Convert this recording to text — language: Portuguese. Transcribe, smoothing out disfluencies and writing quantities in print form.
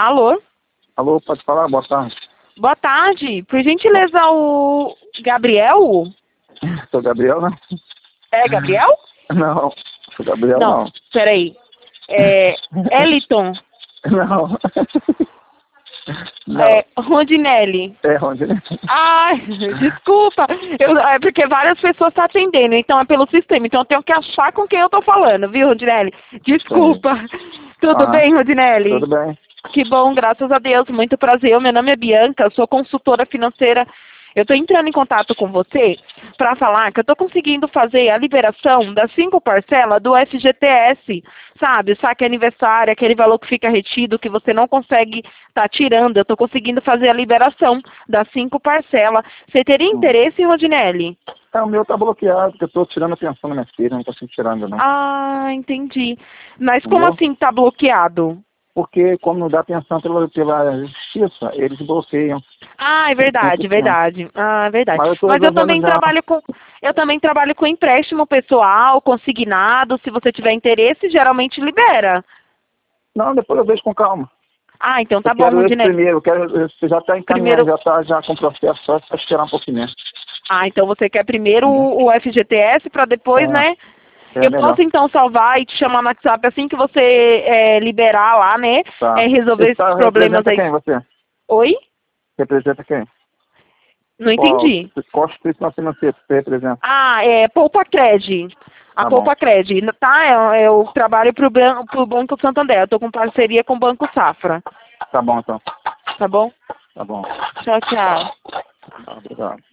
Alô? Alô, pode falar? Boa tarde. Boa tarde. Por gentileza, o Gabriel? Sou Gabriel, né? É Gabriel? Não, sou Gabriel não. Peraí. Eliton. Não. Não. Rondinelli. É Rondinelli. Ai, desculpa. É porque várias pessoas estão atendendo, então é pelo sistema. Então eu tenho que achar com quem eu tô falando, viu, Rondinelli? Desculpa. Tudo bem, Rondinelli? Tudo bem. Que bom, graças a Deus. Muito prazer. Meu nome é Bianca, eu sou consultora financeira. Eu estou entrando em contato com você para falar que eu estou conseguindo fazer a liberação das 5 parcelas do FGTS, sabe? O saque aniversário, aquele valor que fica retido, que você não consegue estar tirando. Eu estou conseguindo fazer a liberação das 5 parcelas. Você teria interesse, Rodinelli? O meu tá bloqueado, porque eu tô tirando a pensão da minha filha, não consigo tirar ainda não. Ah, entendi. Mas como Entendeu? assim tá bloqueado? Porque como não dá pensão pela justiça, eles bloqueiam. Ah, é verdade, verdade. Ah, é verdade. Mas Eu também trabalho com empréstimo pessoal, consignado. Se você tiver interesse, geralmente libera. Não, depois eu vejo com calma. Ah, então tá Eu bom, quero esse Rondinelli. primeiro, você já está encaminhando, já está já com o processo, só para esperar um pouquinho mesmo. Ah, então você quer primeiro o FGTS para depois, né? É Eu melhor. posso então salvar e te chamar no WhatsApp assim que você liberar lá, né? Tá. Resolver esses problemas aí. Representa quem você? Oi? Representa quem? Não entendi. Qual instituição financeira você representa? Ah, Poupa Cred. A Tá Poupa Cred, tá? Eu trabalho pro Banco Santander. Eu tô com parceria com o Banco Safra. Tá bom, então. Tá bom? Tá bom. Tchau, tchau. Obrigado.